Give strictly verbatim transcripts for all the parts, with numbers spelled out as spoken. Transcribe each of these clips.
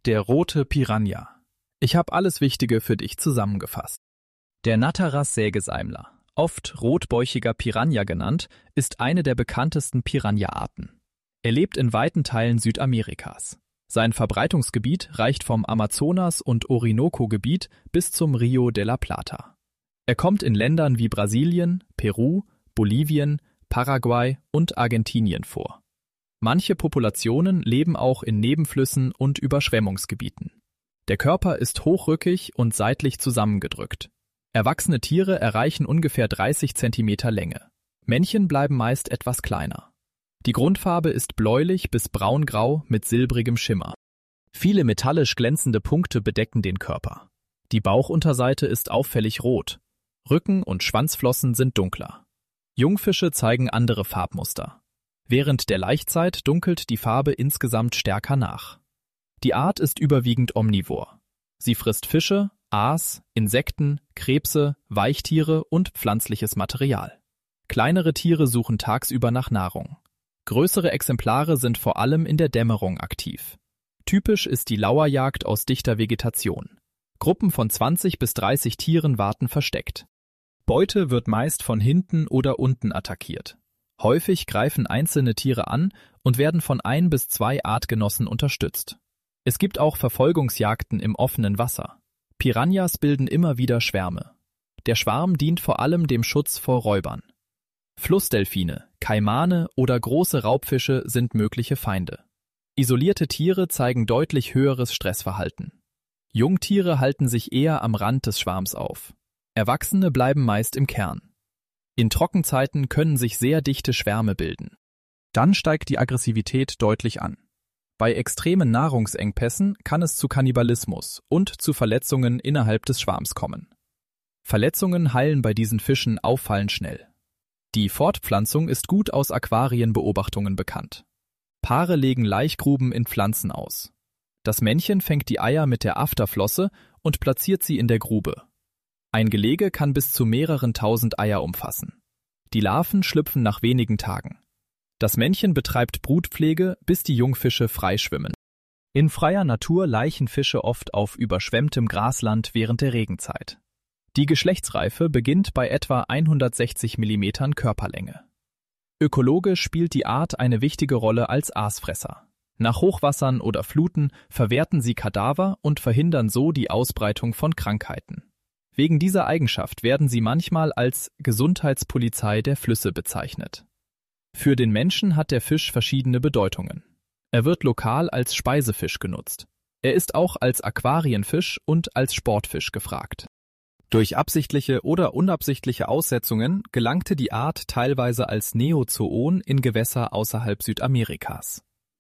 Der rote Piranha. Ich habe alles Wichtige für dich zusammengefasst. Der Natteras-Sägeseimler, oft rotbäuchiger Piranha genannt, ist eine der bekanntesten Piranha-Arten. Er lebt in weiten Teilen Südamerikas. Sein Verbreitungsgebiet reicht vom Amazonas- und Orinoco-Gebiet bis zum Rio de la Plata. Er kommt in Ländern wie Brasilien, Peru, Bolivien, Paraguay und Argentinien vor. Manche Populationen leben auch in Nebenflüssen und Überschwemmungsgebieten. Der Körper ist hochrückig und seitlich zusammengedrückt. Erwachsene Tiere erreichen ungefähr dreißig Zentimeter Länge. Männchen bleiben meist etwas kleiner. Die Grundfarbe ist bläulich bis braungrau mit silbrigem Schimmer. Viele metallisch glänzende Punkte bedecken den Körper. Die Bauchunterseite ist auffällig rot. Rücken und Schwanzflossen sind dunkler. Jungfische zeigen andere Farbmuster. Während der Laichzeit dunkelt die Farbe insgesamt stärker nach. Die Art ist überwiegend omnivor. Sie frisst Fische, Aas, Insekten, Krebse, Weichtiere und pflanzliches Material. Kleinere Tiere suchen tagsüber nach Nahrung. Größere Exemplare sind vor allem in der Dämmerung aktiv. Typisch ist die Lauerjagd aus dichter Vegetation. Gruppen von zwanzig bis dreißig Tieren warten versteckt. Beute wird meist von hinten oder unten attackiert. Häufig greifen einzelne Tiere an und werden von ein bis zwei Artgenossen unterstützt. Es gibt auch Verfolgungsjagden im offenen Wasser. Piranhas bilden immer wieder Schwärme. Der Schwarm dient vor allem dem Schutz vor Räubern. Flussdelfine, Kaimane oder große Raubfische sind mögliche Feinde. Isolierte Tiere zeigen deutlich höheres Stressverhalten. Jungtiere halten sich eher am Rand des Schwarms auf. Erwachsene bleiben meist im Kern. In Trockenzeiten können sich sehr dichte Schwärme bilden. Dann steigt die Aggressivität deutlich an. Bei extremen Nahrungsengpässen kann es zu Kannibalismus und zu Verletzungen innerhalb des Schwarms kommen. Verletzungen heilen bei diesen Fischen auffallend schnell. Die Fortpflanzung ist gut aus Aquarienbeobachtungen bekannt. Paare legen Laichgruben in Pflanzen aus. Das Männchen fängt die Eier mit der Afterflosse und platziert sie in der Grube. Ein Gelege kann bis zu mehreren tausend Eier umfassen. Die Larven schlüpfen nach wenigen Tagen. Das Männchen betreibt Brutpflege, bis die Jungfische freischwimmen. In freier Natur laichen Fische oft auf überschwemmtem Grasland während der Regenzeit. Die Geschlechtsreife beginnt bei etwa hundertsechzig Millimeter Körperlänge. Ökologisch spielt die Art eine wichtige Rolle als Aasfresser. Nach Hochwassern oder Fluten verwerten sie Kadaver und verhindern so die Ausbreitung von Krankheiten. Wegen dieser Eigenschaft werden sie manchmal als Gesundheitspolizei der Flüsse bezeichnet. Für den Menschen hat der Fisch verschiedene Bedeutungen. Er wird lokal als Speisefisch genutzt. Er ist auch als Aquarienfisch und als Sportfisch gefragt. Durch absichtliche oder unabsichtliche Aussetzungen gelangte die Art teilweise als Neozoon in Gewässer außerhalb Südamerikas.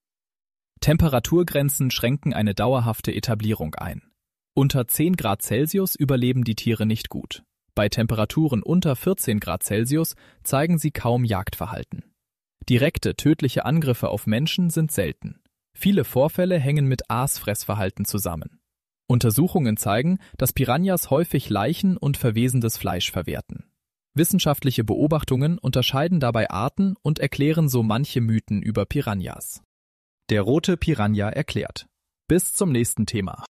Temperaturgrenzen schränken eine dauerhafte Etablierung ein. Unter zehn Grad Celsius überleben die Tiere nicht gut. Bei Temperaturen unter vierzehn Grad Celsius zeigen sie kaum Jagdverhalten. Direkte, tödliche Angriffe auf Menschen sind selten. Viele Vorfälle hängen mit Aasfressverhalten zusammen. Untersuchungen zeigen, dass Piranhas häufig Leichen und verwesendes Fleisch verwerten. Wissenschaftliche Beobachtungen unterscheiden dabei Arten und erklären so manche Mythen über Piranhas. Der rote Piranha erklärt. Bis zum nächsten Thema.